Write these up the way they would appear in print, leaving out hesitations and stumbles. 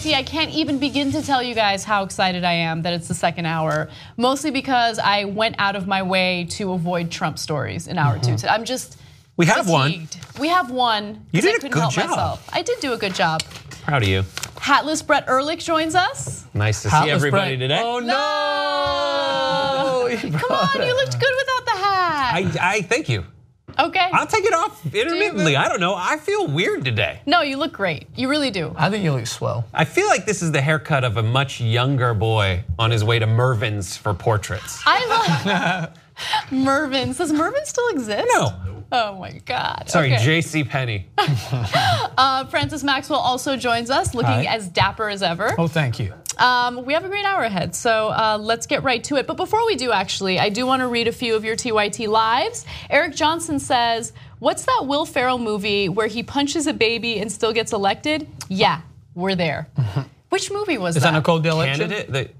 TYT. I can't even begin to tell you guys how excited I am that it's the second hour, mostly because I went out of my way to avoid Trump stories in hour two. I'm just We have fatigued. one. We have one. You did I a good job. Myself. I did do a good job. Proud of you. Hatless Brett Ehrlich joins us. Nice to see everybody today. Oh no! Come on, you looked good without the hat. I thank you. Okay. I'll take it off intermittently. I don't know. I feel weird today. No, you look great. You really do. I think you look swell. I feel like this is the haircut of a much younger boy on his way to Mervin's for portraits. I love Mervin's. Does Mervin still exist? No. Oh my God. Sorry, okay. J.C. Penney. Francis Maxwell also joins us, looking as dapper as ever. Oh, thank you. We have a great hour ahead, so let's get right to it. But before we do, actually, I do want to read a few of your TYT lives. Eric Johnson says, what's that Will Ferrell movie where he punches a baby and still gets elected? Yeah, we're there. Which movie was that? Is that not called The Election? Candidate?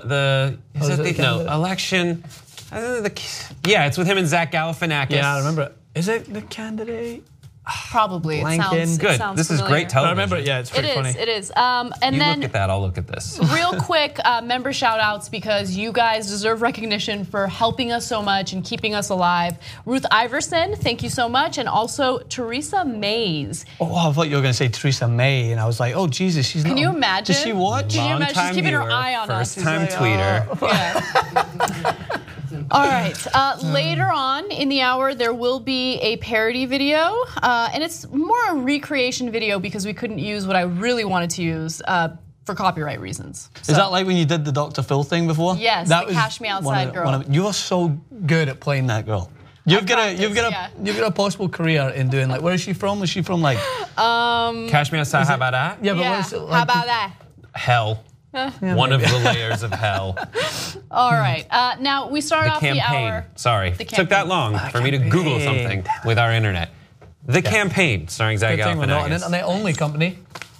Election. Yeah, it's with him and Zach Galifianakis. Yeah, I remember it. Is it The Candidate? Probably. It sounds good. Sounds this familiar. is great television. I remember it. Yeah, it's pretty funny. It is. And you then look at that. I'll look at this. real quick, member shout outs because you guys deserve recognition for helping us so much and keeping us alive. Ruth Iverson, thank you so much. And also Teresa Mays. Oh, I thought you were going to say Theresa May, and I was like, oh, Jesus, she's not. Can you imagine? Does she watch? Can you imagine? She's keeping her eye on us. First time tweeter. Yeah. All right, later on in the hour, there will be a parody video, and it's more a recreation video because we couldn't use what I really wanted to use for copyright reasons. Is that like when you did the Dr. Phil thing before? Yes, that the Cash Me Outside girl. You are so good at playing that girl. You've got a possible career in doing like, where is she from? Is she from like? Cash Me Outside, how about that? Yeah, but Yeah, what is it, like, how about that? Hell. One of the layers of hell. All right, now we start off the hour. Sorry, took that long for me to Google something with our internet. The Campaign, starring Zach Good thing we're not an Galifianakis. internet-only company.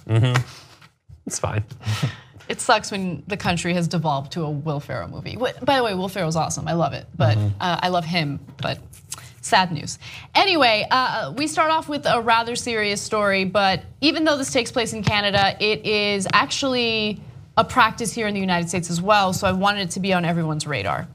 It's fine. It sucks when the country has devolved to a Will Ferrell movie. By the way, Will Ferrell's awesome. I love it, but I love him. But sad news. Anyway, we start off with a rather serious story. But even though this takes place in Canada, it is actually a practice here in the United States as well. So I wanted it to be on everyone's radar.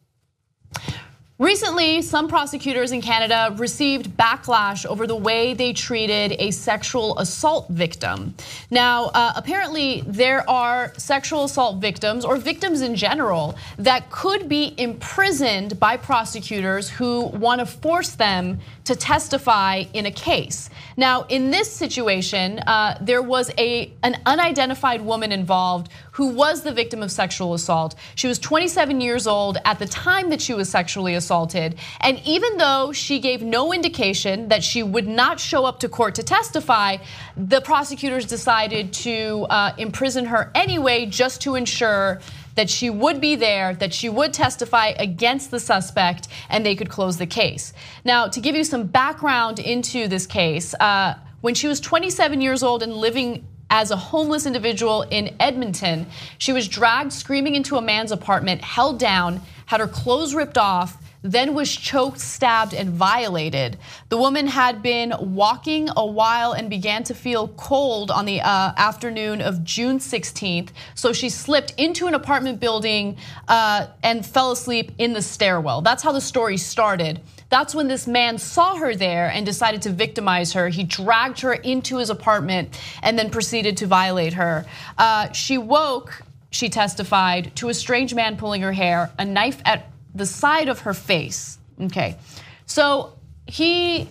Recently, some prosecutors in Canada received backlash over the way they treated a sexual assault victim. Now, apparently there are sexual assault victims or victims in general that could be imprisoned by prosecutors who want to force them to testify in a case. Now, in this situation, there was an unidentified woman involved who was the victim of sexual assault. She was 27 years old at the time that she was sexually assaulted. And even though she gave no indication that she would not show up to court to testify, the prosecutors decided to imprison her anyway, just to ensure that she would be there, that she would testify against the suspect, and they could close the case. Now, to give you some background into this case, when she was 27 years old and living as a homeless individual in Edmonton, she was dragged screaming into a man's apartment, held down, had her clothes ripped off, then was choked, stabbed, and violated. The woman had been walking a while and began to feel cold on the afternoon of June 16th. So she slipped into an apartment building and fell asleep in the stairwell. That's how the story started. That's when this man saw her there and decided to victimize her. He dragged her into his apartment and then proceeded to violate her. She woke, she testified, to a strange man pulling her hair, a knife at the side of her face. Okay, so he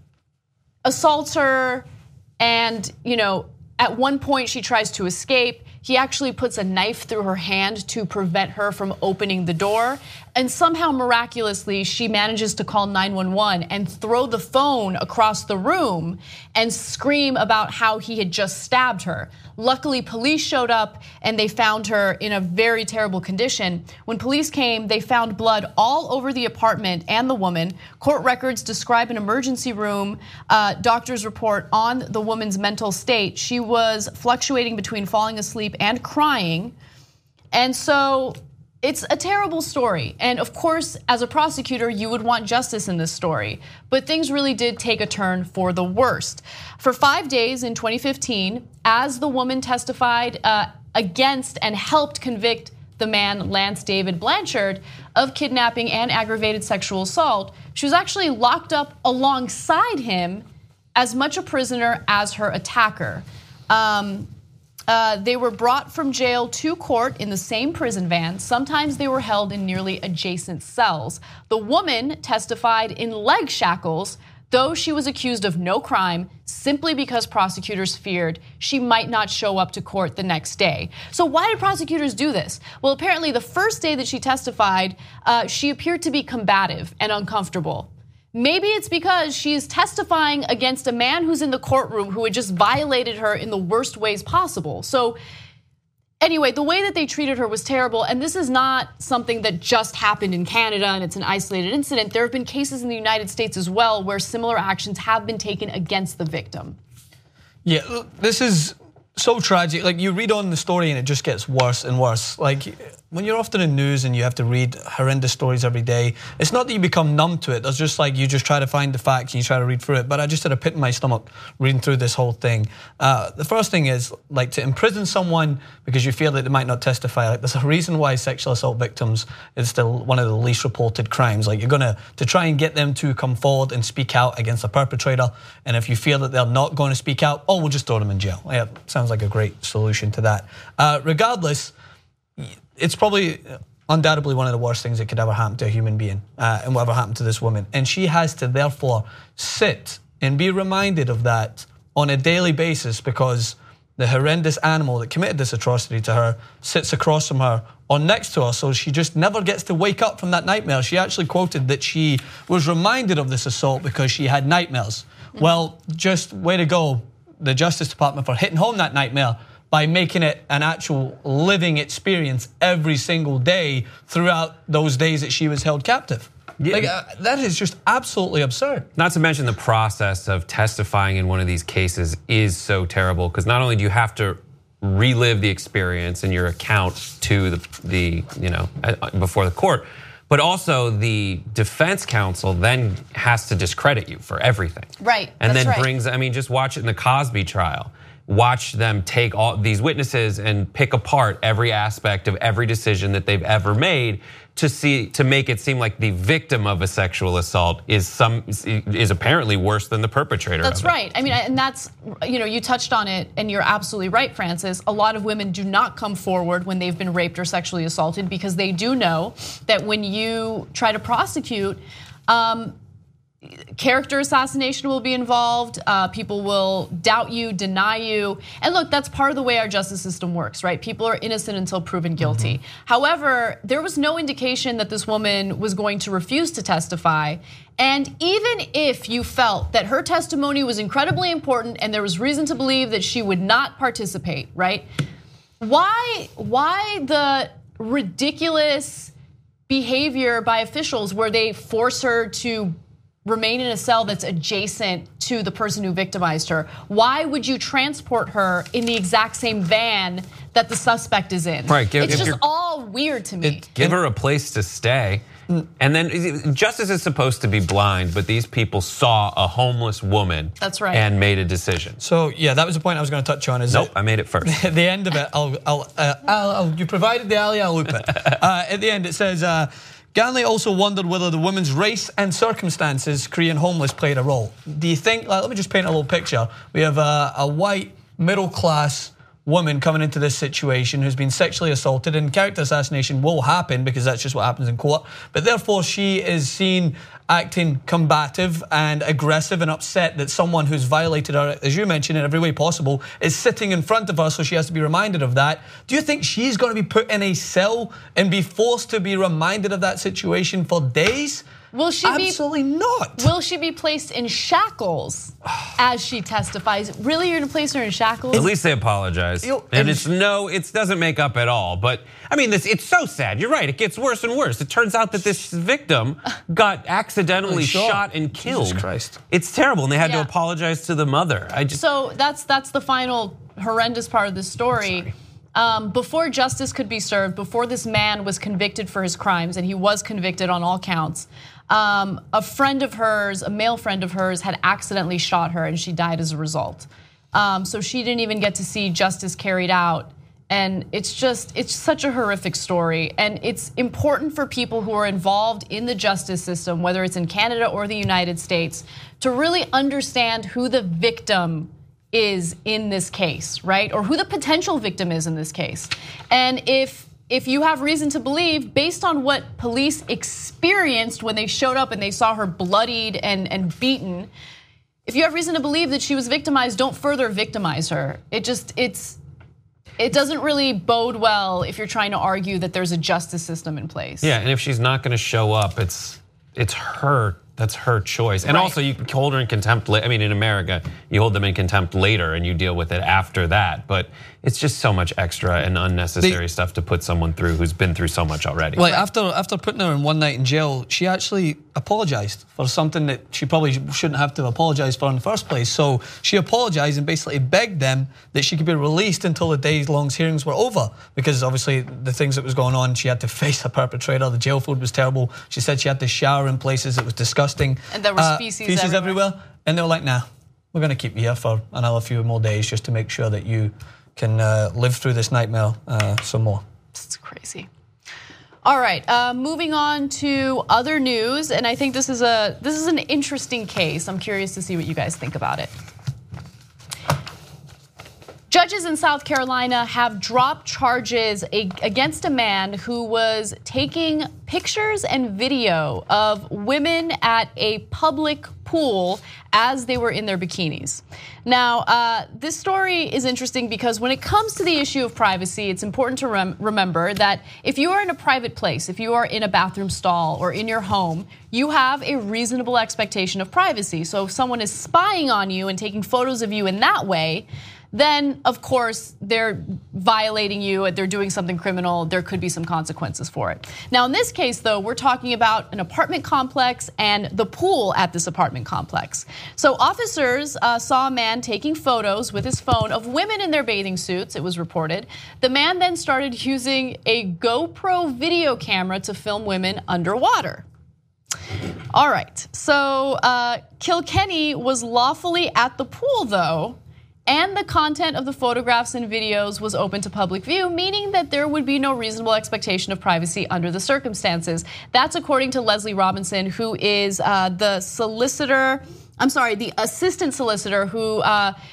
assaults her, and at one point she tries to escape. He actually puts a knife through her hand to prevent her from opening the door. And somehow, miraculously, she manages to call 911 and throw the phone across the room and scream about how he had just stabbed her. Luckily, police showed up and they found her in a very terrible condition. When police came, they found blood all over the apartment and the woman. Court records describe an emergency room. Doctors report on the woman's mental state. She was fluctuating between falling asleep and crying. And so It's a terrible story. And of course, as a prosecutor, you would want justice in this story. But things really did take a turn for the worst. For 5 days in 2015, as the woman testified against and helped convict the man, Lance David Blanchard, of kidnapping and aggravated sexual assault, she was actually locked up alongside him, as much a prisoner as her attacker. They were brought from jail to court in the same prison van. Sometimes they were held in nearly adjacent cells. The woman testified in leg shackles, though she was accused of no crime, simply because prosecutors feared she might not show up to court the next day. So why did prosecutors do this? Well, apparently the first day that she testified, she appeared to be combative and uncomfortable. Maybe it's because she's testifying against a man who's in the courtroom who had just violated her in the worst ways possible. So anyway, the way that they treated her was terrible, and this is not something that just happened in Canada and it's an isolated incident. There have been cases in the United States as well where similar actions have been taken against the victim. Yeah, this is so tragic. Like, you read on the story and it just gets worse and worse. Like, when you're often in news and you have to read horrendous stories every day, it's not that you become numb to it. It's just like you just try to find the facts and you try to read through it. But I just had a pit in my stomach reading through this whole thing. The first thing is, like, to imprison someone because you feel that they might not testify. Like, there's a reason why sexual assault victims is still one of the least reported crimes. Like, you're gonna to try and get them to come forward and speak out against a perpetrator. And if you feel that they're not going to speak out, oh, we'll just throw them in jail. Yeah, sounds like a great solution to that. Regardless, it's probably undoubtedly one of the worst things that could ever happen to a human being, and whatever happened to this woman. And she has to therefore sit and be reminded of that on a daily basis, because the horrendous animal that committed this atrocity to her sits across from her or next to her, so she just never gets to wake up from that nightmare. She actually quoted that she was reminded of this assault because she had nightmares. Well, just way to go, the Justice Department, for hitting home that nightmare by making it an actual living experience every single day throughout those days that she was held captive. Yeah. Like, that is just absolutely absurd. Not to mention the process of testifying in one of these cases is so terrible, because not only do you have to relive the experience and your account to the before the court, but also the defense counsel then has to discredit you for everything. Right. And then brings, I mean, just watch it in the Cosby trial. Watch them take all these witnesses and pick apart every aspect of every decision that they've ever made to make it seem like the victim of a sexual assault is apparently worse than the perpetrator. That's right. I mean, and that's, you touched on it, and you're absolutely right, Francis. A lot of women do not come forward when they've been raped or sexually assaulted because they do know that when you try to prosecute, character assassination will be involved. People will doubt you, deny you. And look, that's part of the way our justice system works, right? People are innocent until proven guilty. However, there was no indication that this woman was going to refuse to testify. And even if you felt that her testimony was incredibly important and there was reason to believe that she would not participate, right? Why the ridiculous behavior by officials where they force her to remain in a cell that's adjacent to the person who victimized her? Why would you transport her in the exact same van that the suspect is in? Right. It's just all weird to me. Give her a place to stay. And then justice is supposed to be blind, but these people saw a homeless woman. That's right. And made a decision. So yeah, that was the point I was going to touch on. Nope, I made it first. At the end of it, you provided the alley, I'll loop it. At the end, it says, Ganley also wondered whether the woman's race and circumstances, Korean homeless, played a role. Do you think, let me just paint a little picture. We have a white, middle-class woman coming into this situation who's been sexually assaulted, and character assassination will happen because that's just what happens in court. But therefore, she is seen acting combative and aggressive and upset that someone who's violated her, as you mentioned, in every way possible, is sitting in front of her, so she has to be reminded of that. Do you think she's going to be put in a cell and be forced to be reminded of that situation for days? Absolutely not. Will she be placed in shackles as she testifies? Really, you're gonna place her in shackles? At least they apologize. And it doesn't make up at all. But I mean, it's so sad. You're right, it gets worse and worse. It turns out that this victim got accidentally shot and killed. Jesus Christ. It's terrible, and they had to apologize to the mother. So that's the final horrendous part of the story. before justice could be served, before this man was convicted for his crimes, and he was convicted on all counts, a friend of hers, a male friend of hers, had accidentally shot her and she died as a result. So she didn't even get to see justice carried out. And it's such a horrific story. And it's important for people who are involved in the justice system, whether it's in Canada or the United States, to really understand who the victim is in this case, right? Or who the potential victim is in this case. And if you have reason to believe, based on what police experienced when they showed up and they saw her bloodied and beaten, if you have reason to believe that she was victimized, don't further victimize her. It doesn't really bode well if you're trying to argue that there's a justice system in place. Yeah, and if she's not gonna show up, it's her. That's her choice. And also you can hold her in contempt. I mean, in America, you hold them in contempt later and you deal with it after that. But it's just so much extra and unnecessary stuff to put someone through who's been through so much already. Like after putting her in one night in jail, she actually apologized for something that she probably shouldn't have to apologize for in the first place. So she apologized and basically begged them that she could be released until the days-long hearings were over. Because obviously the things that was going on, she had to face a perpetrator. The jail food was terrible. She said she had to shower in places that was disgusting. And there was feces everywhere. And they were like, nah, we're gonna keep you here for another few more days just to make sure that you can live through this nightmare some more. It's crazy. All right, moving on to other news, and I think this is an interesting case. I'm curious to see what you guys think about it. Judges in South Carolina have dropped charges against a man who was taking pictures and video of women at a public pool as they were in their bikinis. Now, this story is interesting because when it comes to the issue of privacy, it's important to remember that if you are in a private place, if you are in a bathroom stall or in your home, you have a reasonable expectation of privacy. So if someone is spying on you and taking photos of you in that way, then of course they're violating you, they're doing something criminal, there could be some consequences for it. Now in this case though, we're talking about an apartment complex and the pool at this apartment complex. So officers saw a man taking photos with his phone of women in their bathing suits, it was reported. The man then started using a GoPro video camera to film women underwater. All right, so Kilkenny was lawfully at the pool though, and the content of the photographs and videos was open to public view, meaning that there would be no reasonable expectation of privacy under the circumstances. That's according to Leslie Robinson, who is the assistant solicitor who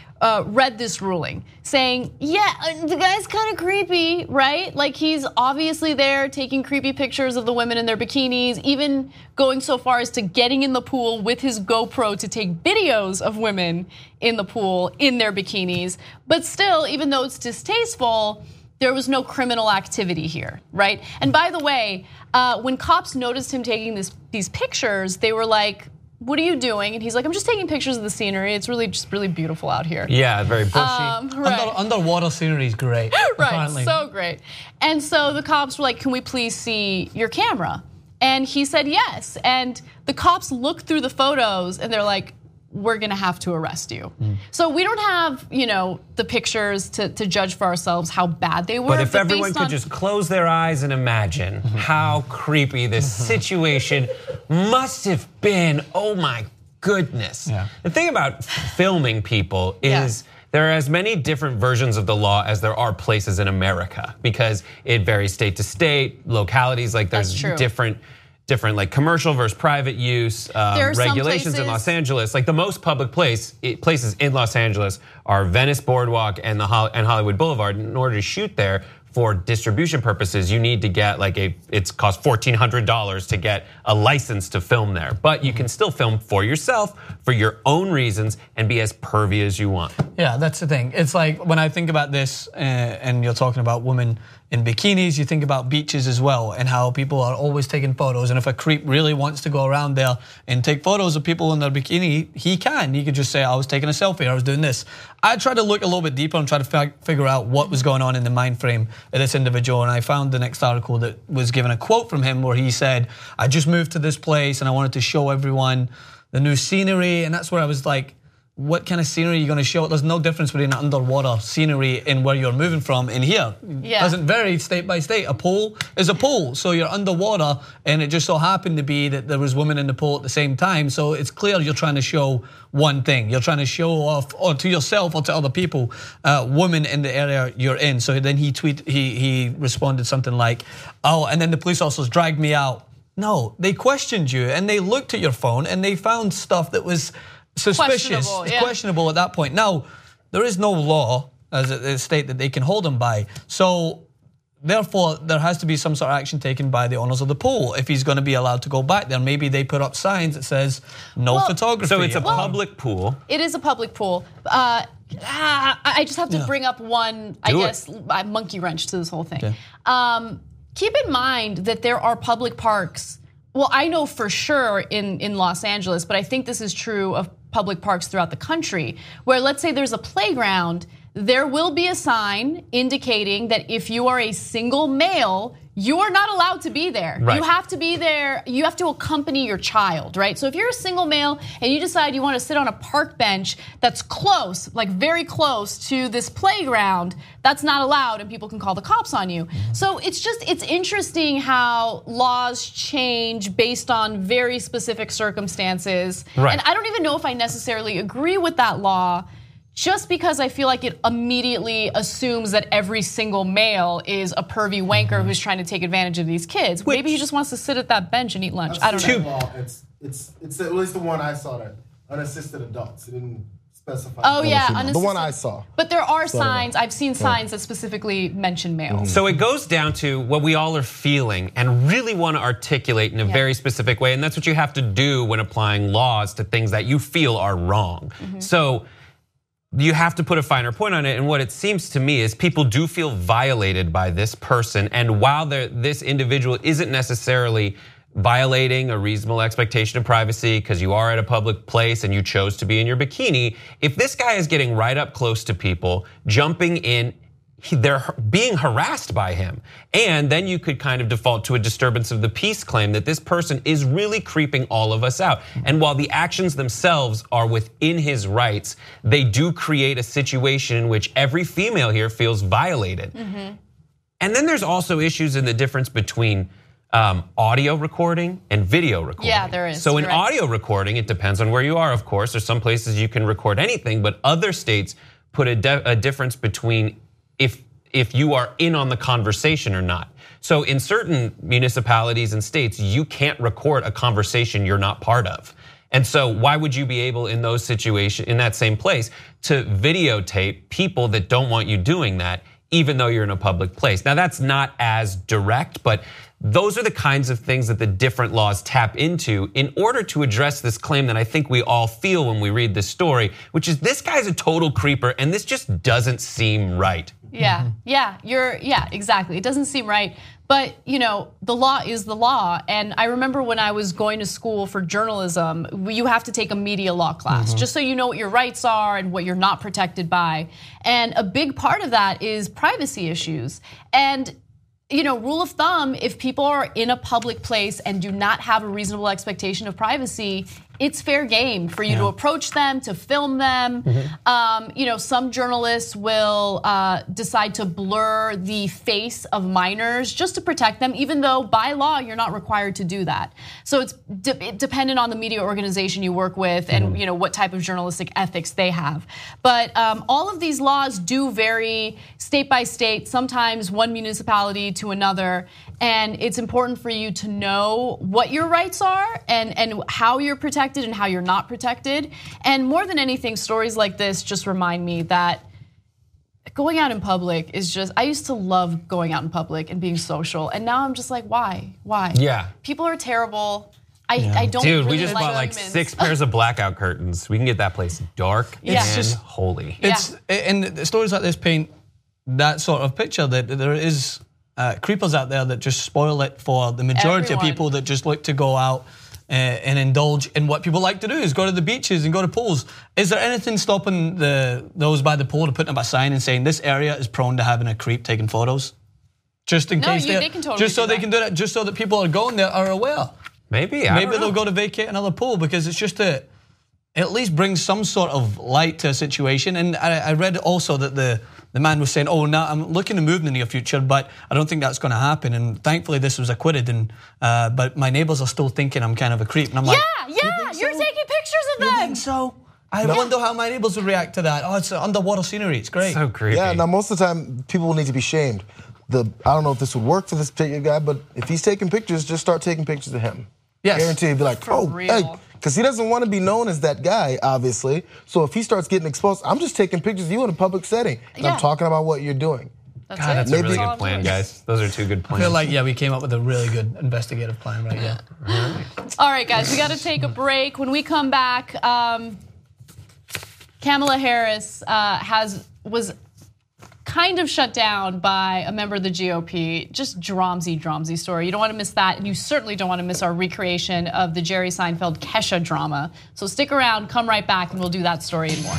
read this ruling, saying, yeah, the guy's kind of creepy, right? Like he's obviously there taking creepy pictures of the women in their bikinis, even going so far as to getting in the pool with his GoPro to take videos of women in the pool in their bikinis. But still, even though it's distasteful, there was no criminal activity here, right? And by the way, when cops noticed him taking these pictures, they were like, what are you doing? And he's like, I'm just taking pictures of the scenery. It's really beautiful out here. Yeah, very bushy. Right. Underwater scenery is great. Right, apparently. So great. And so the cops were like, can we please see your camera? And he said yes. And the cops looked through the photos and they're like, we're gonna have to arrest you. So we don't have, the pictures to judge for ourselves how bad they were. But if everyone could just close their eyes and imagine how creepy this situation must have been, oh my goodness. Yeah. The thing about filming people is there are as many different versions of the law as there are places in America because it varies state to state, localities, like there's different like commercial versus private use regulations in Los Angeles. Like the most public places in Los Angeles are Venice Boardwalk and Hollywood Boulevard. In order to shoot there for distribution purposes, you need to get it costs $1,400 to get a license to film there. But you can still film for yourself, for your own reasons, and be as pervy as you want. Yeah, that's the thing. It's like when I think about this and you're talking about women in bikinis, you think about beaches as well and how people are always taking photos. And if a creep really wants to go around there and take photos of people in their bikini, he could just say, I was taking a selfie, I was doing this. I tried to look a little bit deeper and try to figure out what was going on in the mind frame of this individual. And I found the next article that was given a quote from him where he said, I just moved to this place and I wanted to show everyone the new scenery. And that's where I was like, what kind of scenery are you going to show? There's no difference between underwater scenery and where you're moving from in here. Yeah. Doesn't vary state by state. A pool is a pool, so you're underwater, and it just so happened to be that there was women in the pool at the same time. So it's clear you're trying to show one thing. You're trying to show off, or to yourself or to other people, women in the area you're in. So then he responded something like, "Oh," and then the police officers dragged me out. No, they questioned you and they looked at your phone and they found stuff that was suspicious, questionable at that point. Now, there is no law as a state that they can hold him by. So, therefore, there has to be some sort of action taken by the owners of the pool if he's going to be allowed to go back there. Maybe they put up signs that says no photography. So it's a public pool. It is a public pool. I just have to bring up one, monkey wrench to this whole thing. Okay. Keep in mind that there are public parks. Well, I know for sure in Los Angeles, but I think this is true of public parks throughout the country, where let's say there's a playground, there will be a sign indicating that if you are a single male, you are not allowed to be there. Right. You have to be there, you have to accompany your child, right? So if you're a single male and you decide you want to sit on a park bench that's close, like very close to this playground, that's not allowed and people can call the cops on you. So it's interesting how laws change based on very specific circumstances. Right. And I don't even know if I necessarily agree with that law, just because I feel like it immediately assumes that every single male is a pervy wanker who's trying to take advantage of these kids. Maybe he just wants to sit at that bench and eat lunch. I don't know. It's at least the one I saw, that unassisted adults. It didn't specify. Oh yeah, the one I saw. But there are signs. I've seen signs that specifically mention males. So it goes down to what we all are feeling and really want to articulate in a very specific way, and that's what you have to do when applying laws to things that you feel are wrong. So you have to put a finer point on it, and what it seems to me is people do feel violated by this person, and while this individual isn't necessarily violating a reasonable expectation of privacy because you are at a public place and you chose to be in your bikini, if this guy is getting right up close to people, jumping in, they're being harassed by him. And then you could kind of default to a disturbance of the peace claim that this person is really creeping all of us out. And while the actions themselves are within his rights, they do create a situation in which every female here feels violated. And then there's also issues in the difference between audio recording and video recording. Yeah, there is. So in audio recording, it depends on where you are, of course. There's some places you can record anything, but other states put a difference between if you are in on the conversation or not. So in certain municipalities and states, you can't record a conversation you're not part of. And so why would you be able in those situations, in that same place, to videotape people that don't want you doing that, even though you're in a public place? Now that's not as direct, but those are the kinds of things that the different laws tap into in order to address this claim that I think we all feel when we read this story, which is this guy's a total creeper and this just doesn't seem right. Yeah, exactly. It doesn't seem right. But the law is the law. And I remember when I was going to school for journalism, you have to take a media law class just so you know what your rights are and what you're not protected by. And a big part of that is privacy issues. And rule of thumb, if people are in a public place and do not have a reasonable expectation of privacy, it's fair game for you to approach them, to film them. Some journalists will decide to blur the face of minors just to protect them, even though by law you're not required to do that. So it's dependent on the media organization you work with and what type of journalistic ethics they have. But all of these laws do vary state by state, sometimes one municipality to another. And it's important for you to know what your rights are and how you're protected and how you're not protected. And more than anything, stories like this just remind me that going out in public is just, I used to love going out in public and being social. And now I'm just like, why? Yeah. People are terrible. I don't Dude, really we just bought like 6 pairs of blackout curtains. We can get that place dark and holy. And the stories like this paint that sort of picture that there is creepers out there that just spoil it for the majority of people that just look to go out and indulge in what people like to do, is go to the beaches and go to pools. Is there anything stopping those by the pool to putting up a sign and saying this area is prone to having a creep taking photos? Just in case they can totally just so they can do that, just so that people are going there are aware. Maybe they'll go to vacate another pool because it's just at least brings some sort of light to a situation. And I read also that the man was saying, oh, now I'm looking to move in the near future, but I don't think that's going to happen. And thankfully this was acquitted. And but my neighbors are still thinking I'm kind of a creep. And I'm like, you're taking pictures of them. You think so? I wonder how my neighbors would react to that. Oh, it's underwater scenery. It's great. So creepy. Yeah, now most of the time, people will need to be shamed. I don't know if this would work for this particular guy, but if he's taking pictures, just start taking pictures of him. Yes. Guarantee he'd be like, hey, because he doesn't want to be known as that guy, obviously. So if he starts getting exposed, I'm just taking pictures of you in a public setting. And I'm talking about what you're doing. That's a really good plan, guys. Those are two good plans. I feel like, we came up with a really good investigative plan right here. All right, guys, we got to take a break. When we come back, Kamala Harris was kind of shut down by a member of the GOP. Just dromsy story. You don't want to miss that, and you certainly don't want to miss our recreation of the Jerry Seinfeld Kesha drama. So stick around, come right back, and we'll do that story and more.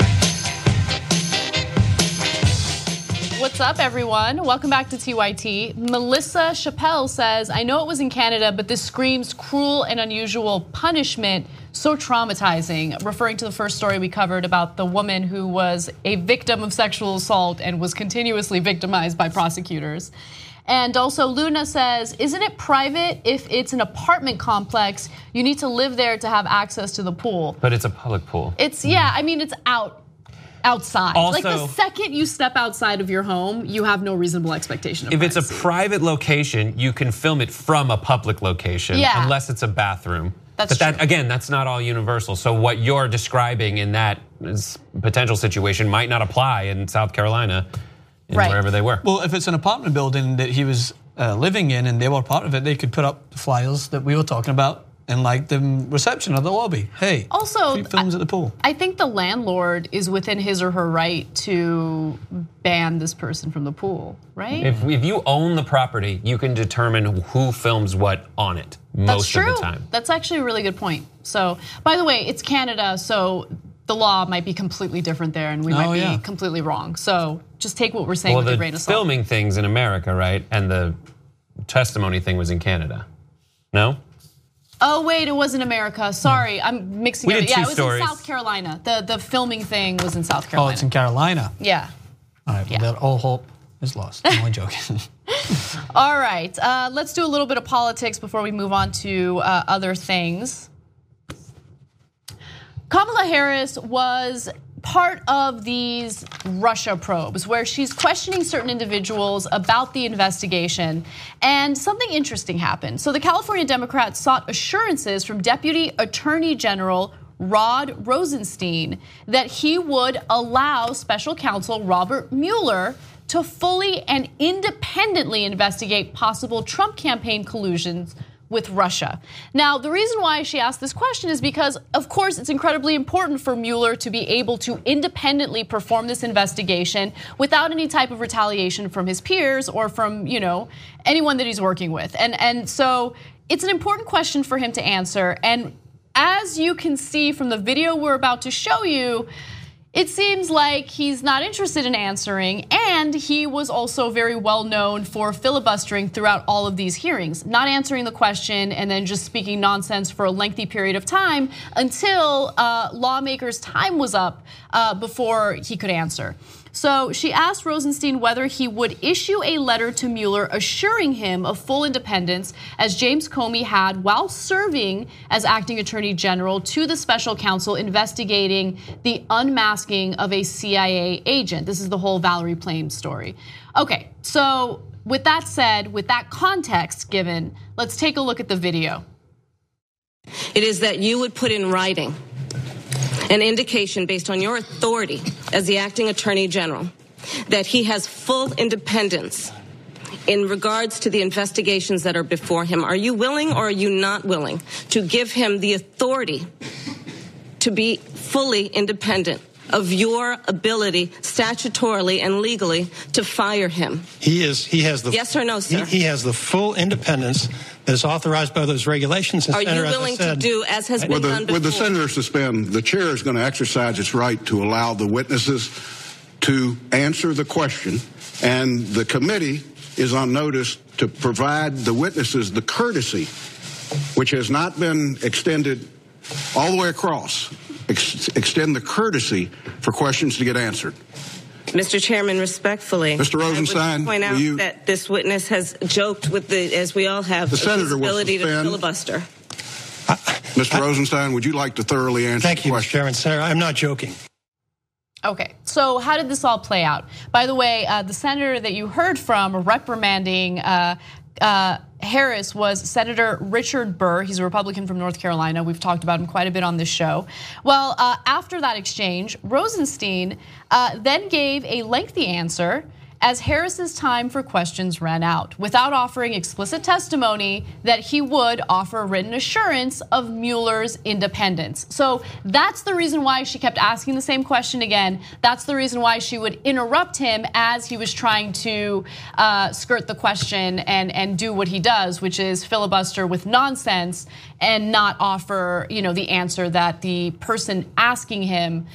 What's up, everyone? Welcome back to TYT. Melissa Chappelle says, I know it was in Canada, but this screams cruel and unusual punishment, so traumatizing, referring to the first story we covered about the woman who was a victim of sexual assault and was continuously victimized by prosecutors. And also Luna says, isn't it private if it's an apartment complex? You need to live there to have access to the pool. But it's a public pool. It's it's outside. Also, like the second you step outside of your home, you have no reasonable expectation of privacy. It's a private location, you can film it from a public location, unless it's a bathroom. But that's not all universal. So what you're describing in that potential situation might not apply in South Carolina, wherever they were. Well, if it's an apartment building that he was living in and they were part of it, they could put up the flyers that we were talking about in like the reception or the lobby. Hey, also films at the pool. I think the landlord is within his or her right to ban this person from the pool, right? If you own the property, you can determine who films what on it most of the time. That's actually a really good point. So, by the way, it's Canada, so the law might be completely different there, and we might be completely wrong. So just take what we're saying with a grain of salt. Filming things in America, right? And the testimony thing was in Canada. No? Oh wait, it was in America. Sorry, I'm mixing it. Yeah, it was in South Carolina. The filming thing was in South Carolina. Oh, it's in Carolina. Yeah. All right, well, that all hope is lost. I'm only joking. All right, let's do a little bit of politics before we move on to other things. Kamala Harris was part of these Russia probes where she's questioning certain individuals about the investigation, and something interesting happened. So the California Democrats sought assurances from Deputy Attorney General Rod Rosenstein that he would allow Special Counsel Robert Mueller to fully and independently investigate possible Trump campaign collusions with Russia. Now, the reason why she asked this question is because, of course, it's incredibly important for Mueller to be able to independently perform this investigation without any type of retaliation from his peers or from, anyone that he's working with. And so it's an important question for him to answer. And as you can see from the video we're about to show you, it seems like he's not interested in answering, and he was also very well known for filibustering throughout all of these hearings, not answering the question and then just speaking nonsense for a lengthy period of time until lawmakers' time was up before he could answer. So she asked Rosenstein whether he would issue a letter to Mueller assuring him of full independence, as James Comey had while serving as acting attorney general to the special counsel investigating the unmasking of a CIA agent. This is the whole Valerie Plame story. Okay, so with that said, with that context given, let's take a look at the video. It is that you would put in writing an indication based on your authority as the acting attorney general that he has full independence in regards to the investigations that are before him. Are you willing or are you not willing to give him the authority to be fully independent of your ability statutorily and legally to fire him? He has the yes or no, sir? He has the full independence that is authorized by those regulations. And are Senator, you willing to do as has been done before? With the senator suspend, the chair is going to exercise its right to allow the witnesses to answer the question, and the committee is on notice to provide the witnesses the courtesy, which has not been extended all the way across, extend the courtesy for questions to get answered. Mr. Chairman, respectfully, Mr. Rosenstein, I would point out that this witness has joked with as we all have, the senator ability will to filibuster. Mr. Rosenstein, would you like to thoroughly answer the question? Thank you, Mr. Chairman. Senator, I'm not joking. Okay, so how did this all play out? By the way, the senator that you heard from reprimanding Harris was Senator Richard Burr. He's a Republican from North Carolina. We've talked about him quite a bit on this show. Well, after that exchange, Rosenstein then gave a lengthy answer as Harris's time for questions ran out, without offering explicit testimony that he would offer written assurance of Mueller's independence. So that's the reason why she kept asking the same question again. That's the reason why she would interrupt him as he was trying to skirt the question and do what he does, which is filibuster with nonsense and not offer, the answer that the person asking him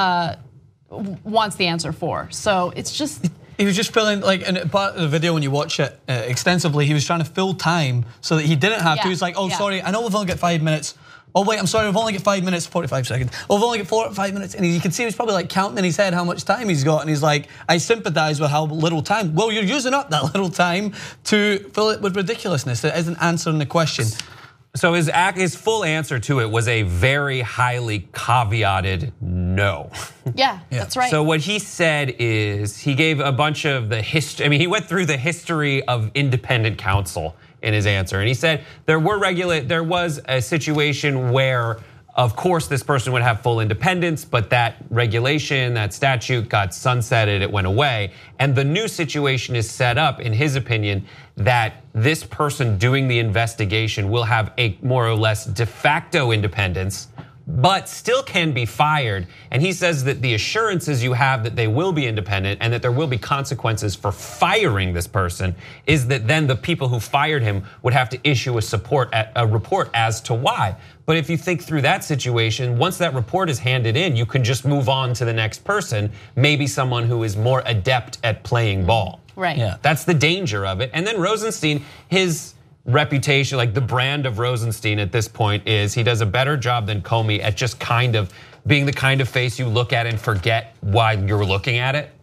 wants the answer for. So it's just. He was just filling, in part of the video when you watch it extensively, he was trying to fill time so that he didn't have to. He was like, sorry, I know we've only got 5 minutes. Oh wait, I'm sorry, we've only got 5 minutes, 45 seconds. Oh, we've only got 4 or 5 minutes. And you can see he's probably counting in his head how much time he's got. And he's like, I sympathize with how little time. Well, you're using up that little time to fill it with ridiculousness that isn't answering the question. So his full answer to it was a very highly caveated no. Yeah, that's right. So what he said is he gave a bunch of the history. I mean, he went through the history of independent counsel in his answer, and he said there was a situation where, of course, this person would have full independence, but that regulation, that statute got sunsetted, it went away. And the new situation is set up, in his opinion, that this person doing the investigation will have a more or less de facto independence, but still can be fired. And he says that the assurances you have that they will be independent and that there will be consequences for firing this person is that then the people who fired him would have to issue a report as to why. But if you think through that situation, once that report is handed in, you can just move on to the next person, maybe someone who is more adept at playing ball. Right. Yeah. That's the danger of it. And then Rosenstein, his reputation, the brand of Rosenstein at this point is he does a better job than Comey at just kind of being the kind of face you look at and forget why you're looking at it.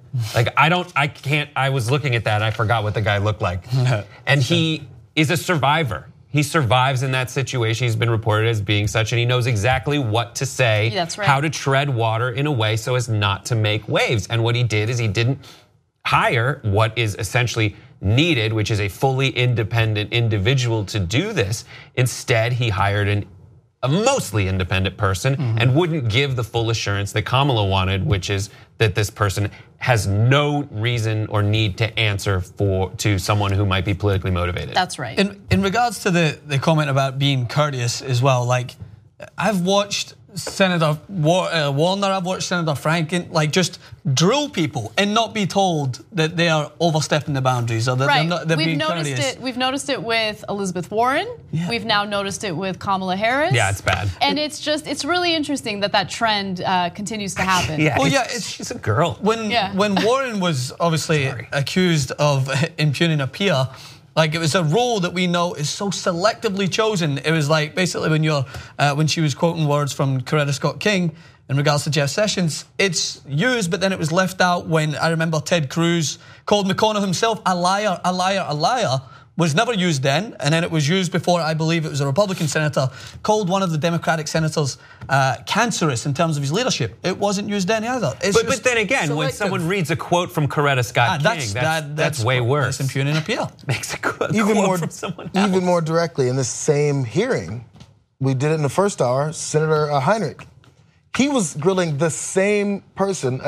I was looking at that and I forgot what the guy looked like. And he is a survivor. He survives in that situation. He's been reported as being such, and he knows exactly what to say, That's right. how to tread water in a way so as not to make waves. And what he did is he didn't hire what is essentially needed, which is a fully independent individual to do this. Instead, he hired a mostly independent person and wouldn't give the full assurance that Kamala wanted, which is that this person has no reason or need to answer to someone who might be politically motivated. That's right. In regards to the comment about being courteous as well, I've watched Senator Warner, I've watched Senator Franken, just drill people and not be told that they are overstepping the boundaries or that they're being courteous. We've noticed it with Elizabeth Warren. Yeah. We've now noticed it with Kamala Harris. Yeah, it's bad. And it's really interesting that trend continues to happen. She's a girl. When Warren was obviously accused of impugning a peer, it was a role that we know is so selectively chosen. It was basically when she was quoting words from Coretta Scott King in regards to Jeff Sessions, it's used, but then it was left out when I remember Ted Cruz called McConnell himself a liar, a liar, a liar. Was never used then, and then it was used before, I believe it was a Republican senator, called one of the Democratic senators cancerous in terms of his leadership. It wasn't used then either. But then again, selective. When someone reads a quote from Coretta Scott King, that's way worse. That's impugning a peer. Makes a quote from someone else. Even more directly, in this same hearing, we did it in the first hour, Senator Heinrich. He was grilling the same person,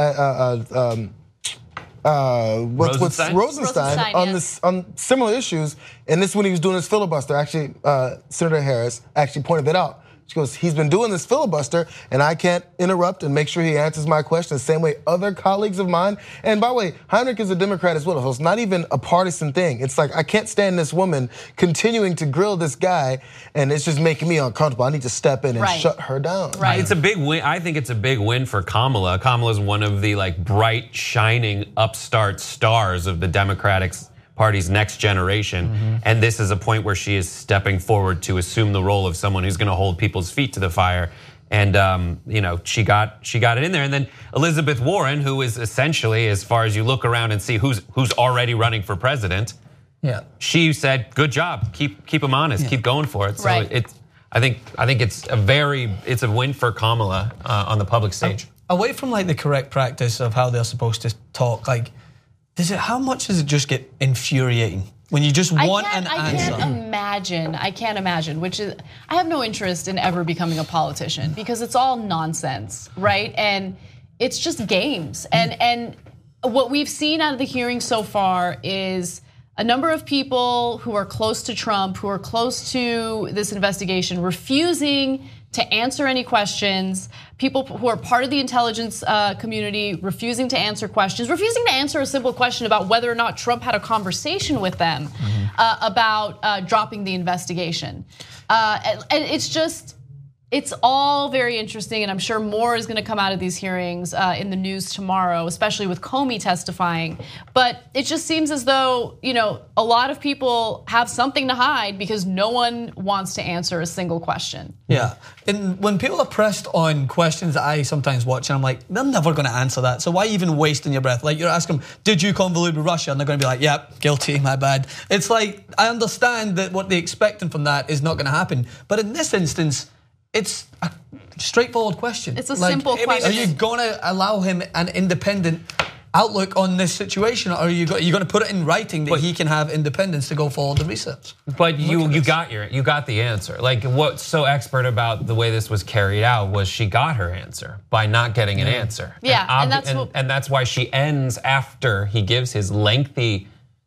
Rosenstein on similar issues, and this when he was doing his filibuster. Actually, Senator Harris actually pointed that out. She goes, he's been doing this filibuster, and I can't interrupt and make sure he answers my question the same way other colleagues of mine. And by the way, Heinrich is a Democrat as well, so it's not even a partisan thing. It's I can't stand this woman continuing to grill this guy, and it's just making me uncomfortable. I need to step in and shut her down. Right. It's a big win. I think it's a big win for Kamala. Kamala's one of the bright, shining, upstart stars of the Democratic Party's next generation. And this is a point where she is stepping forward to assume the role of someone who's going to hold people's feet to the fire And she got it in there. And then Elizabeth Warren, who is essentially, as far as you look around and see who's already running for president, she said, "Good job, keep them honest, keep going for it." So I think it's a win for Kamala on the public stage. Away from like the correct practice of how they're supposed to talk, like how much does it just get infuriating when you just want an answer? I can't imagine, which is, I have no interest in ever becoming a politician because it's all nonsense, right? And it's just games. And what we've seen out of the hearing so far is a number of people who are close to Trump, who are close to this investigation, refusing to answer any questions, people who are part of the intelligence community refusing to answer questions, refusing to answer a simple question about whether or not Trump had a conversation with them about dropping the investigation. And it's all very interesting, and I'm sure more is gonna come out of these hearings in the news tomorrow, especially with Comey testifying. But it just seems as though, a lot of people have something to hide because no one wants to answer a single question. Yeah, and when people are pressed on questions that I sometimes watch, and I'm like, they're never gonna answer that, so why even wasting your breath? Like, you're asking them, did you convolute with Russia? And they're gonna be like, yep, guilty, my bad. It's like, I understand that what they're expecting from that is not gonna happen. But in this instance, it's a straightforward question. It's a simple question. Are you gonna allow him an independent outlook on this situation, or are you gonna put it in writing that he can have independence to go forward the research? But you got the answer. Like, what's so expert about the way this was carried out was she got her answer by not getting an answer. Yeah, and that's why she ends after he gives his lengthy,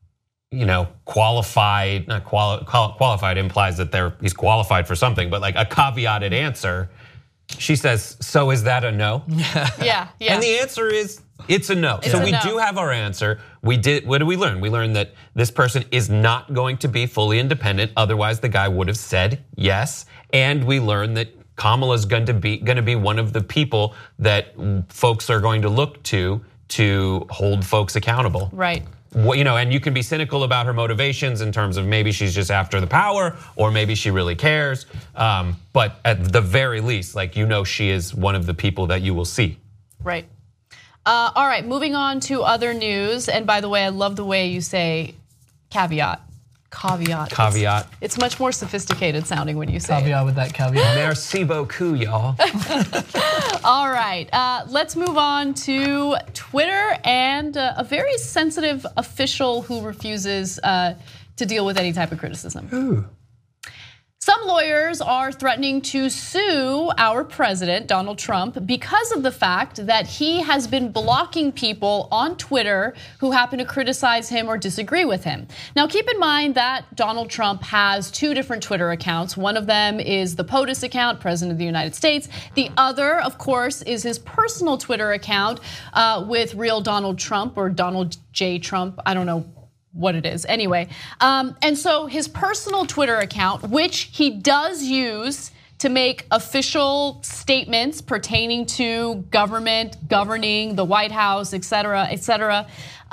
qualified, not qualified implies that he's qualified for something, but like a caveated answer. She says, "So is that a no?" Yeah. And the answer is, it's a no. So we do have our answer. What did we learn? We learned that this person is not going to be fully independent. Otherwise, the guy would have said yes. And we learned that Kamala's going to be one of the people that folks are going to look to hold folks accountable. Right. And you can be cynical about her motivations in terms of maybe she's just after the power, or maybe she really cares. But at the very least, she is one of the people that you will see. Right. All right, moving on to other news. And by the way, I love the way you say caveat. Caveat. It's much more sophisticated sounding when you say caveat with that caveat. Merci beaucoup, y'all. All right, let's move on to Twitter and a very sensitive official who refuses to deal with any type of criticism. Ooh. Some lawyers are threatening to sue our president, Donald Trump, because of the fact that he has been blocking people on Twitter who happen to criticize him or disagree with him. Now, keep in mind that Donald Trump has two different Twitter accounts. One of them is the POTUS account, President of the United States. The other, of course, is his personal Twitter account with Real Donald Trump or Donald J. Trump. I don't know what it is. Anyway, and so his personal Twitter account, which he does use to make official statements pertaining to government, governing, the White House, et cetera, et cetera.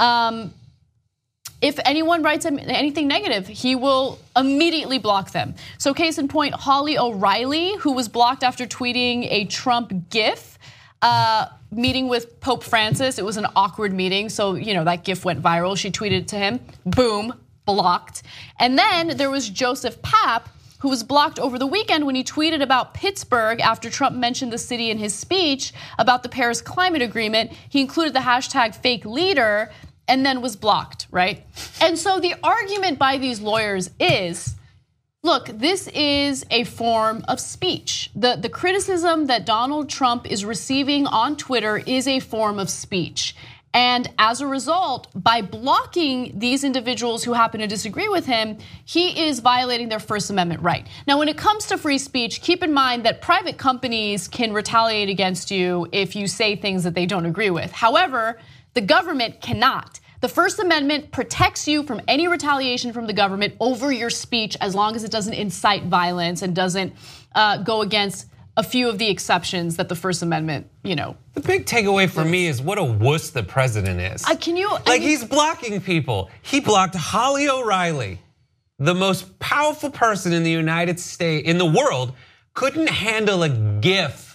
If anyone writes anything negative, he will immediately block them. So case in point, Holly O'Reilly, who was blocked after tweeting a Trump GIF, meeting with Pope Francis. It was an awkward meeting, so that GIF went viral. She tweeted to him, boom, blocked. And then there was Joseph Papp, who was blocked over the weekend when he tweeted about Pittsburgh after Trump mentioned the city in his speech about the Paris Climate Agreement. He included the hashtag fake leader and then was blocked, right? And so the argument by these lawyers is, look, this is a form of speech. The criticism that Donald Trump is receiving on Twitter is a form of speech. And as a result, by blocking these individuals who happen to disagree with him, he is violating their First Amendment right. Now, when it comes to free speech, keep in mind that private companies can retaliate against you if you say things that they don't agree with. However, the government cannot. The First Amendment protects you from any retaliation from the government over your speech as long as it doesn't incite violence and doesn't go against a few of the exceptions that the First Amendment, The big takeaway for me is what a wuss the president is. He's blocking people. He blocked Holly O'Reilly, the most powerful person in the United States, in the world, couldn't handle a GIF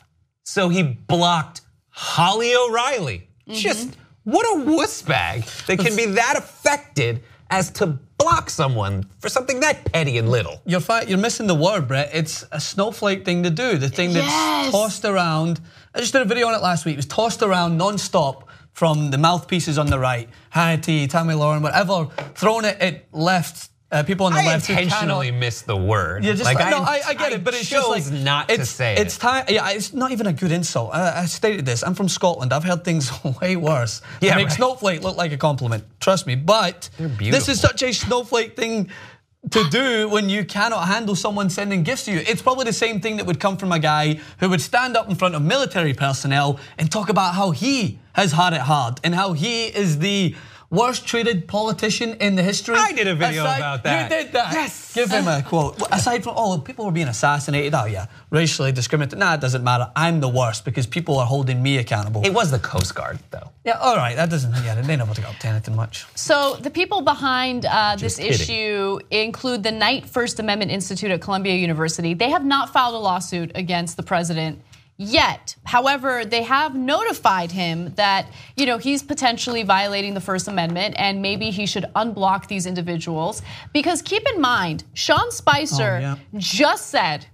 So he blocked Holly O'Reilly. Just what a wuss bag that can be that affected as to block someone for something that petty and little. You're missing the word, Brett. It's a snowflake thing to do. The thing that's tossed around. I just did a video on it last week. It was tossed around non-stop from the mouthpieces on the right, Hannity, Tammy Lauren, whatever, thrown it at left. People on the left intentionally missed the word. Yeah, just I get it, but it's just like not to say it. It's time. Yeah, it's not even a good insult. I stated this. I'm from Scotland. I've heard things way worse. Yeah, make snowflake look like a compliment. Trust me. But this is such a snowflake thing to do when you cannot handle someone sending gifts to you. It's probably the same thing that would come from a guy who would stand up in front of military personnel and talk about how he has had it hard and how he is the worst treated politician in the history. I did a video about that. You did that. Yes. Give him a quote. Aside from, people were being assassinated. Oh yeah, racially discriminated. Nah, it doesn't matter. I'm the worst because people are holding me accountable. It was the Coast Guard, though. Yeah, all right. That doesn't. Yeah, they never got up to anything much. So the people behind this issue include the Knight First Amendment Institute at Columbia University. They have not filed a lawsuit against the president yet. However, they have notified him that, he's potentially violating the First Amendment and maybe he should unblock these individuals. Because keep in mind, Sean Spicer just said,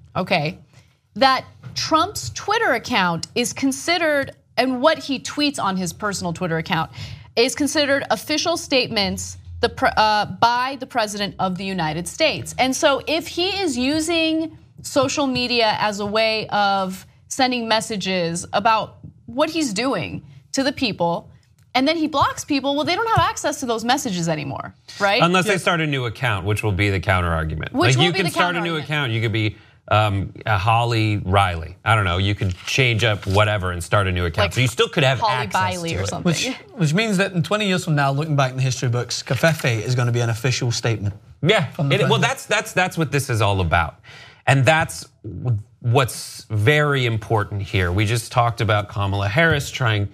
that Trump's Twitter account is considered, and what he tweets on his personal Twitter account is considered official statements by the President of the United States. And so if he is using social media as a way of sending messages about what he's doing to the people, and then he blocks people, well, they don't have access to those messages anymore, right? Unless they start a new account, which will be the counter argument. You can start a new account. You could be Holly Riley. I don't know. You could change up whatever and start a new account. So you still could have Holly access Biley to or it. something. Which means that in 20 years from now, looking back in the history books, Covfefe is going to be an official statement. Yeah. Well, that's what this is all about, and that's what's very important here. We just talked about Kamala Harris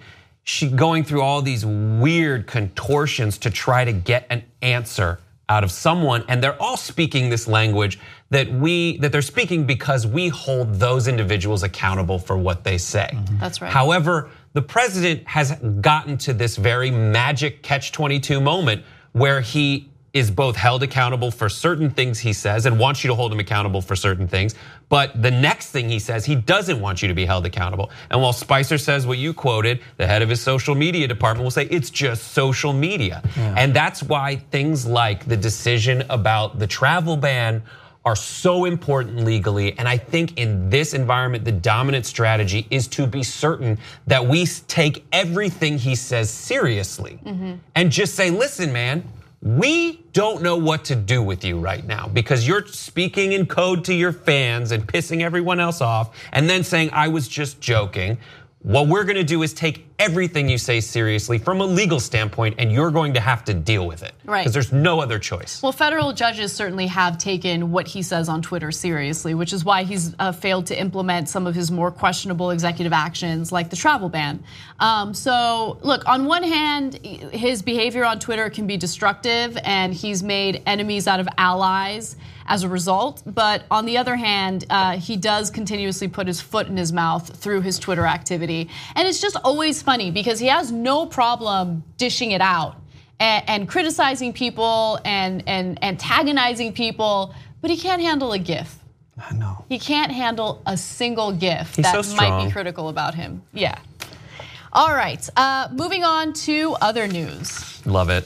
going through all these weird contortions to try to get an answer out of someone, and they're all speaking this language that they're speaking because we hold those individuals accountable for what they say. That's right. However, the president has gotten to this very magic catch-22 moment where he is both held accountable for certain things he says and wants you to hold him accountable for certain things, but the next thing he says, he doesn't want you to be held accountable. And while Spicer says what you quoted, the head of his social media department will say it's just social media. And that's why things like the decision about the travel ban are so important legally. And I think in this environment, the dominant strategy is to be certain that we take everything he says seriously and just say, listen, man, we don't know what to do with you right now because you're speaking in code to your fans and pissing everyone else off and then saying, I was just joking. What we're gonna do is take everything you say seriously from a legal standpoint, and you're going to have to deal with it. Right. Because there's no other choice. Well, federal judges certainly have taken what he says on Twitter seriously, which is why he's failed to implement some of his more questionable executive actions like the travel ban. So look, on one hand, his behavior on Twitter can be destructive and he's made enemies out of allies as a result. But on the other hand, he does continuously put his foot in his mouth through his Twitter activity. And it's just always funny because he has no problem dishing it out and criticizing people and antagonizing people, but he can't handle a GIF. I know. He can't handle a single GIF He's that so might be critical about him. Yeah. All right, moving on to other news. Love it.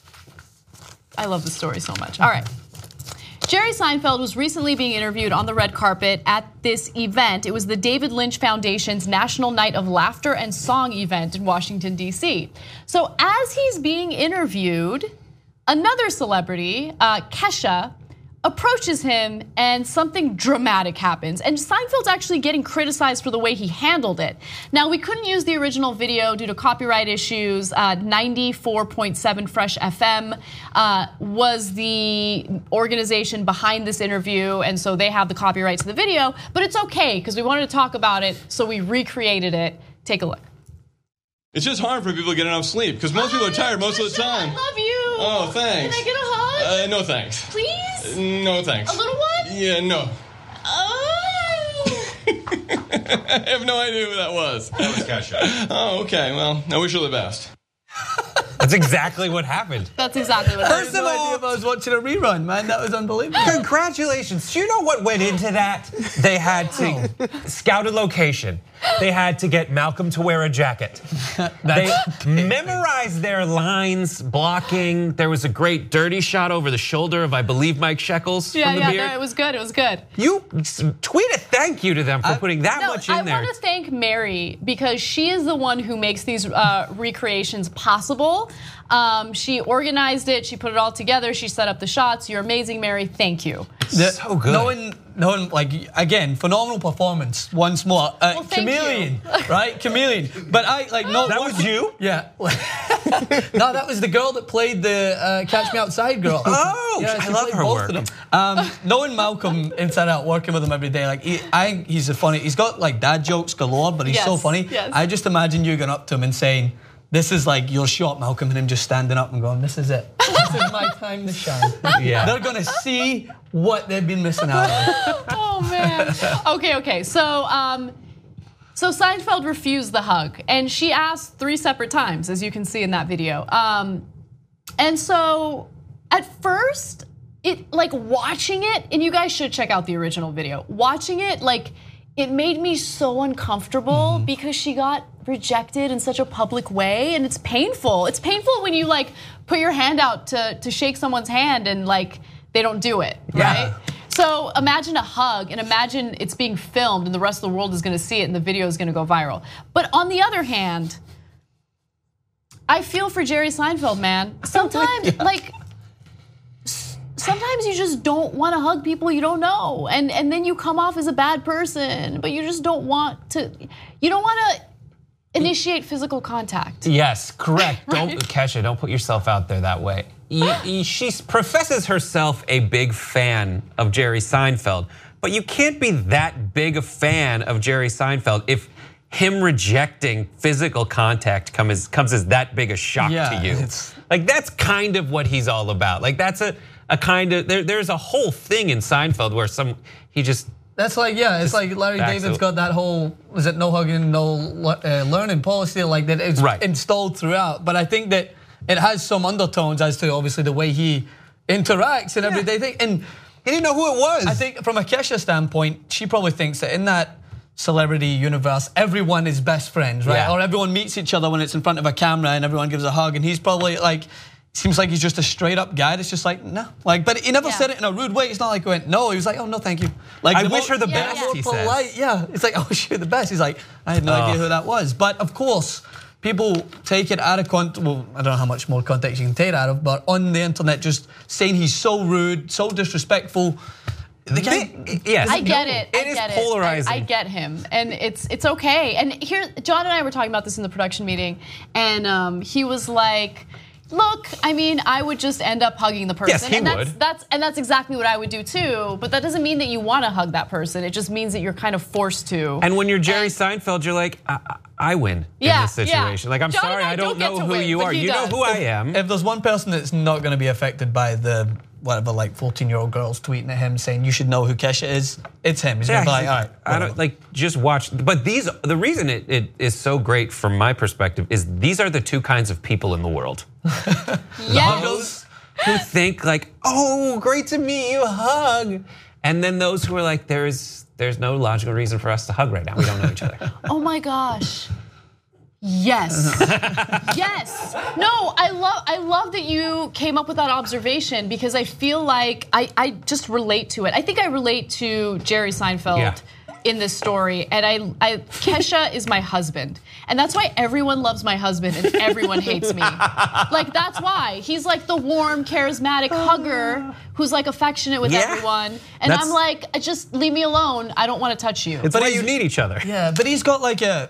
I love this story so much. All right. Jerry Seinfeld was recently being interviewed on the red carpet at this event. It was the David Lynch Foundation's National Night of Laughter and Song event in Washington, D.C. So as he's being interviewed, another celebrity, Kesha, approaches him and something dramatic happens. And Seinfeld's actually getting criticized for the way he handled it. Now, we couldn't use the original video due to copyright issues. 94.7 Fresh FM was the organization behind this interview, and so they have the copyright to the video. But it's okay, because we wanted to talk about it, so we recreated it. Take a look. It's just hard for people to get enough sleep, because most people are tired most of the time. I love you. Oh, thanks. Can I get a hug? No thanks. Please? No thanks. A little one? Yeah, no. Oh. I have no idea who that was. That was Kesha. Oh, okay. Well, I wish her the best. That's exactly what happened. That's exactly what First of all, if I was watching a rerun, man, that was unbelievable. Congratulations. Do you know what went into that? They had to scout a location. They had to get Malcolm to wear a jacket. They memorized their lines, blocking. There was a great dirty shot over the shoulder of, I believe, Mike Shekels from the beard. No, it was good. It was good. You tweet a thank you to them for putting that much in there. I want to thank Mary because she is the one who makes these recreations possible. She organized it. She put it all together. She set up the shots. You're amazing, Mary. Thank you. So good. Knowing, like, again, phenomenal performance once more. Well, Chameleon, right? Chameleon. But that was you? Yeah. No, that was the girl that played the Catch Me Outside girl. Oh, yeah, I love her work. Of them. Knowing Malcolm inside out, working with him every day, like I think he's he's got like dad jokes galore, but he's so funny. Yes. I just imagine you going up to him and saying, "This is like your shot, Malcolm," and him just standing up and going, "This is it. This is my time to shine." Yeah. They're gonna see what they've been missing out on. Oh man. Okay. So Seinfeld refused the hug, and she asked 3 separate times, as you can see in that video. And so at first, watching it, and you guys should check out the original video. Watching it, it made me so uncomfortable because she got rejected in such a public way, and it's painful. It's painful when you put your hand out to shake someone's hand and they don't do it, right? So imagine a hug, and imagine it's being filmed and the rest of the world is gonna see it and the video is gonna go viral. But on the other hand, I feel for Jerry Seinfeld, man. Sometimes, sometimes you just don't wanna hug people you don't know. And then you come off as a bad person, but you just don't want to, you don't wanna initiate physical contact. Yes, correct. Kesha, don't put yourself out there that way. She professes herself a big fan of Jerry Seinfeld, but you can't be that big a fan of Jerry Seinfeld if him rejecting physical contact comes as that big a shock to you. That's kind of what he's all about. That's a kind of, there's a whole thing in Seinfeld where he just, that's it's like Larry David's got that whole, is it no hugging, no learning policy that it's installed throughout. But I think that it has some undertones as to obviously the way he interacts in everyday thing. And he didn't know who it was. I think from a Kesha standpoint, she probably thinks that in that celebrity universe, everyone is best friends, right? Yeah. Or everyone meets each other when it's in front of a camera and everyone gives a hug. And he's probably seems like he's just a straight up guy that's just no. But he never said it in a rude way. It's not like he went, no. He was like, oh, no, thank you. I wish her the best, more he polite, says. Yeah, it's like, I wish you the best. He's like, I had no idea who that was. But of course, people take it out of context. Well, I don't know how much more context you can take it out of, but on the internet, just saying he's so rude, so disrespectful. Yes, I get it. It is polarizing. I get him, and it's okay. And here, John and I were talking about this in the production meeting, and he was like, look, I mean, I would just end up hugging the person. Yes, he would. That's exactly what I would do too. But that doesn't mean that you want to hug that person. It just means that you're kind of forced to. And when you're Jerry Seinfeld, you're like, I win in this situation. I'm John sorry, I don't know who you are. You know who I am. If there's one person that's not going to be affected by the 14-year-old girls tweeting at him saying you should know who Kesha is, it's him. He's gonna be like, all right. I don't just watch. But the reason it is so great from my perspective is these are the two kinds of people in the world. Those who think oh, great to meet you, hug, and then those who are like, there's no logical reason for us to hug right now. We don't know each other. Oh my gosh. Yes. Yes. No, I love that you came up with that observation because I feel like I just relate to it. I think I relate to Jerry Seinfeld in this story, and Kesha is my husband, and that's why everyone loves my husband and everyone hates me. That's why he's the warm, charismatic hugger who's affectionate with everyone, and I'm like, just leave me alone. I don't want to touch you. It's why you need each other. Yeah, but he's got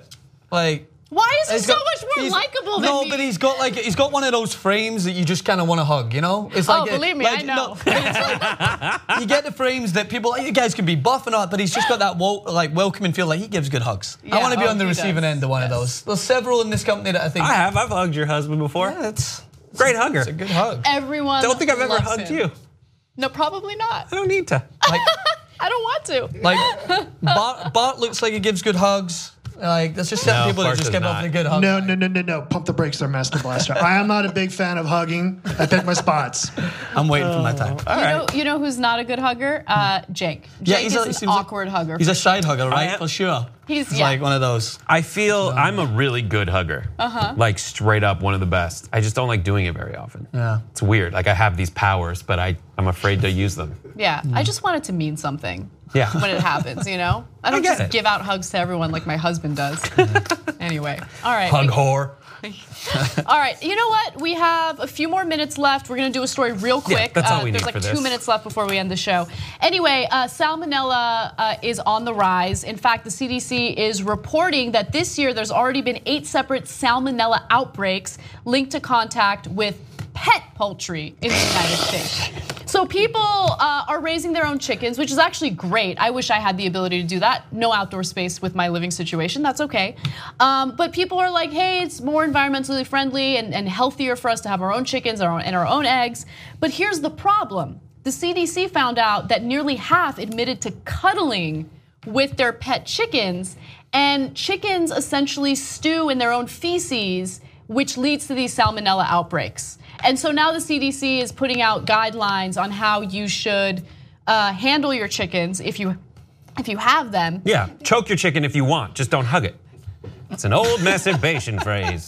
Why is he so much more likable than me? No, but he's got one of those frames that you just kind of want to hug, you know? It's believe me, I know. No, you get the frames that people, you guys can be buff and all, but he's just got that welcoming feel, he gives good hugs. I want to be on the receiving end of one of those. There's several in this company that I think. I've hugged your husband before. Yeah, it's great hugger. It's a good hug. Everyone don't think I've ever loves hugged him. you. No, probably not. I don't need to. I don't want to. Like Bart looks like he gives good hugs. Like there's just certain people that just give off the good hug. No. Pump the brakes there, Master Blaster. I am not a big fan of hugging. I pick my spots. I'm waiting for my time. All right. You know who's not a good hugger? Jake. Yeah, Jake is an awkward hugger. He's a side hugger, right? For sure. He's like one of those. I feel I'm a really good hugger. Like straight up one of the best. I just don't like doing it very often. Yeah. It's weird. Like I have these powers, but I'm afraid to use them. Yeah, I just want it to mean something. Yeah. When it happens, you know? I don't just give out hugs to everyone like my husband does. Anyway, all right. Hug whore. All right, you know what? We have a few more minutes left. We're going to do a story real quick. Yeah, that's all we There's need like for 2 this. minutes left before we end the show. Anyway, salmonella is on the rise. In fact, the CDC is reporting that this year there's already been 8 separate salmonella outbreaks linked to contact with pet poultry in the United States. So people are raising their own chickens, which is actually great. I wish I had the ability to do that. No outdoor space with my living situation. That's okay. But people are like, hey, it's more environmentally friendly and healthier for us to have our own chickens and our own eggs. But here's the problem. The CDC found out that nearly half admitted to cuddling with their pet chickens. And chickens essentially stew in their own feces, which leads to these salmonella outbreaks. And so now the CDC is putting out guidelines on how you should handle your chickens if you have them. Yeah, choke your chicken if you want, just don't hug it. It's an old masturbation phrase.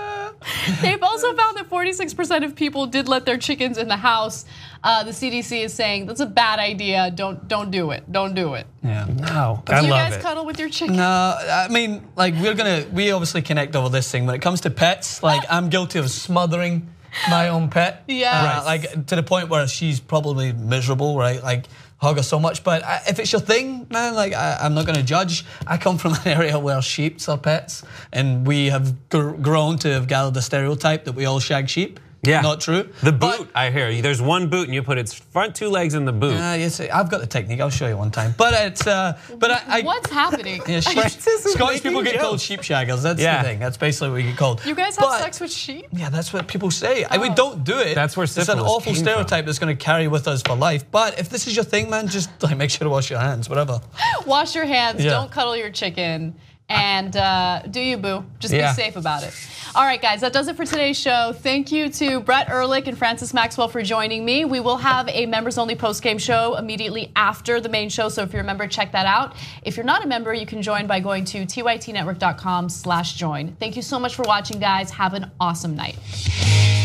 They've also found that 46% of people did let their chickens in the house. The CDC is saying that's a bad idea. Don't do it. Don't do it. Yeah. No. Do you guys cuddle with your chickens? No, I mean, like we obviously connect over this thing. When it comes to pets, like I'm guilty of smothering my own pet. Yeah. Like to the point where she's probably miserable, right? Like hug her so much. But if it's your thing, man, like I'm not going to judge. I come from an area where sheep are pets, and we have grown to have gathered the stereotype that we all shag sheep. Yeah. Not true. The boot, I hear. There's one boot and you put its front 2 legs in the boot. I've got the technique. I'll show you one time. But it's what's happening? Yeah, Scottish people get called sheep shaggers. That's the thing. That's basically what we get called. You guys have sex with sheep? Yeah, that's what people say. We don't do it. That's where it's an awful stereotype that's going to carry with us for life. But if this is your thing, man, just like make sure to wash your hands, whatever. Wash your hands. Yeah. Don't cuddle your chicken. And do you, boo. Just be Yeah. safe about it. All right, guys, that does it for today's show. Thank you to Brett Ehrlich and Francis Maxwell for joining me. We will have a members-only post-game show immediately after the main show, so if you're a member, check that out. If you're not a member, you can join by going to tytnetwork.com/join. Thank you so much for watching, guys. Have an awesome night.